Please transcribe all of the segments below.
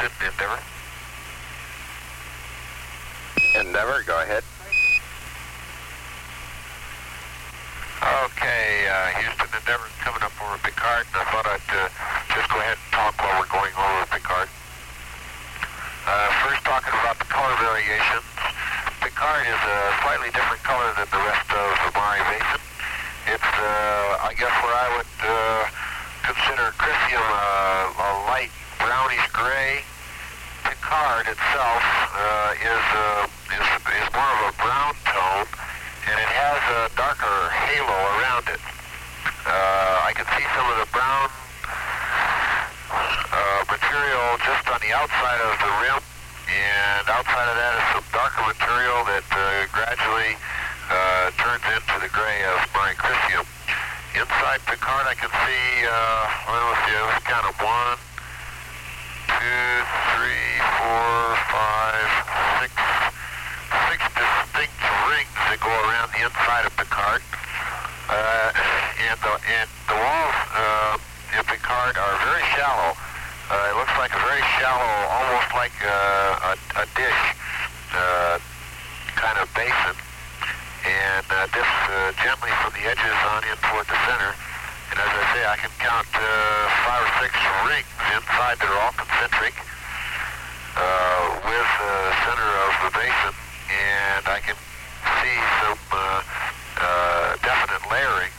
Houston, Endeavor. Endeavor, go ahead. Okay, Houston, Endeavor's coming up over Picard, and I thought I'd just go ahead and talk while we're going over Picard. First, talking about the color variations. Picard is a slightly different color than the rest of the Mare Basin. It's, I guess, what I would consider Crisium a light brownish gray. Picard itself is more of a brown tone, and it has a darker halo around it. I can see some of the brown material just on the outside of the rim, and outside of that is some darker material that gradually turns into the gray of Mare Crisium. Inside Picard I can see, well, let's see, let's count them. 1, 2, 3, 4, 5, 6 distinct rings that go around the inside of Picard. And the walls in Picard are very shallow. It looks like a very shallow, almost like a dish kind of basin. And dips gently from the edges on in toward the center. And as I say, I can count 5 or 6 rings inside that are all concentric with the center of the basin. And I can see some definite layering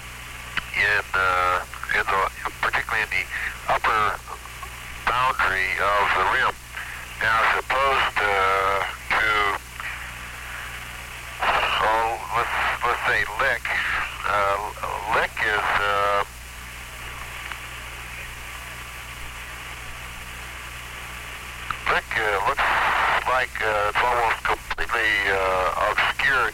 particularly in the upper boundary of the rim. Now, as opposed to let's say Lick. Lick is looks like it's almost completely obscured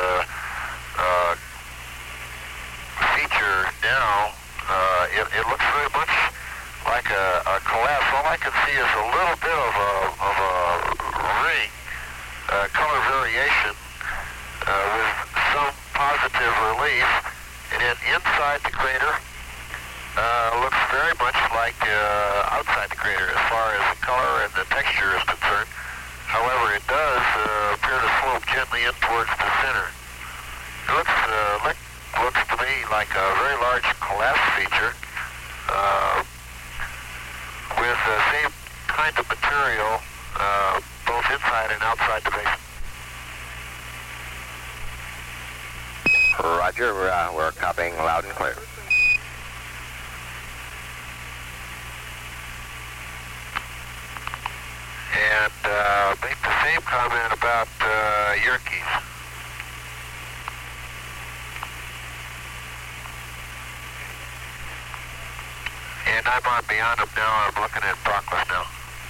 feature now. It looks very much like a collapse. All I can see is a little bit of a ring, color variation with some positive relief, and then inside the crater looks very much like outside the crater as far as the color and the texture is concerned. However, it does appear to slope gently in towards the center. It looks to me like a very large collapse feature with the same kind of material both inside and outside the basin. Roger, we're copying loud and clear. And make the same comment about Yerkes. And I'm on beyond them now. I'm looking at Proclus now.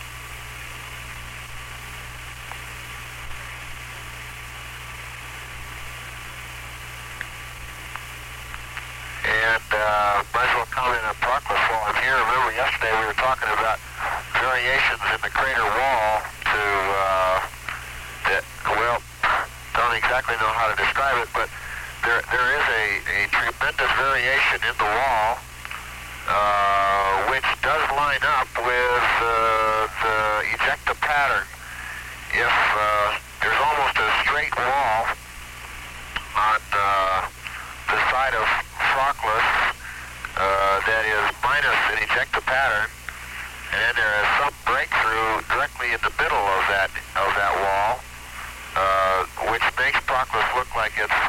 And might as well comment on Proclus while I'm here. Remember yesterday we were talking about variations in the crater wall to, well, don't exactly know how to describe it, but there is a tremendous variation in the wall, which does line up with the ejecta pattern. If there's almost a straight wall on the side of Proclus that is minus an ejecta pattern, and then there is some breakthrough directly in the middle of that wall, which makes Proclus look like it's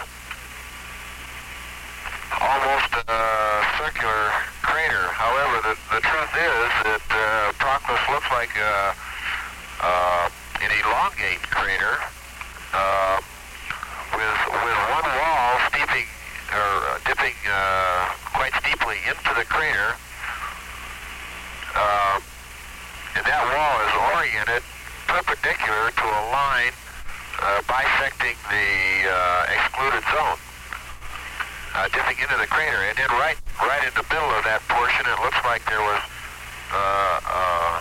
almost a circular crater. However, the truth is that Proclus looks like an elongate crater with one wall dipping quite steeply into the crater. And that wall is oriented perpendicular to a line bisecting the excluded zone, dipping into the crater. And then right in the middle of that portion, it looks like there was a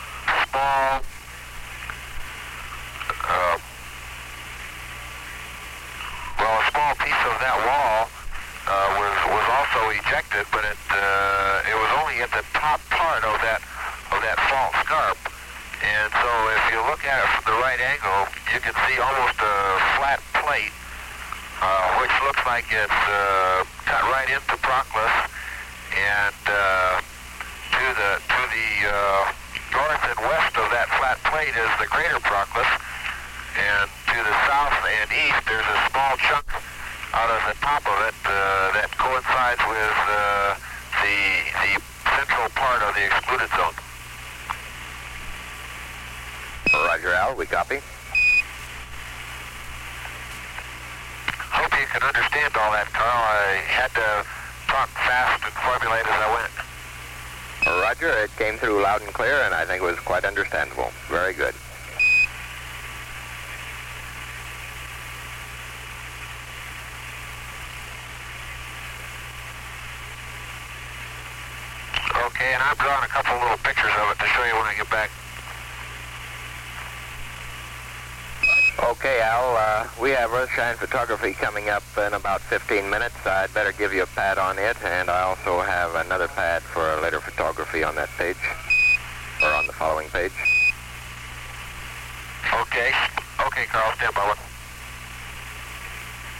small piece of that wall was also ejected, but it was only at the top part of that of that fault scarp. And so if you look at it from the right angle, you can see almost a flat plate, which looks like it's cut right into Proclus, and to the north and west of that flat plate is the crater Proclus, and to the south and east there's a small chunk out of the top of it that coincides with the central part of the excluded zone. Roger, Al. We copy. Hope you can understand all that, Carl. I had to talk fast and formulate as I went. Roger, it came through loud and clear, and I think it was quite understandable. Very good. Okay, and I'm drawing a couple little pictures of it to show you when I get back. Okay, Al, we have Earthshine photography coming up in about 15 minutes. I'd better give you a pad on it, and I also have another pad for later photography on that page, or on the following page. Okay. Okay, Carl, stand by.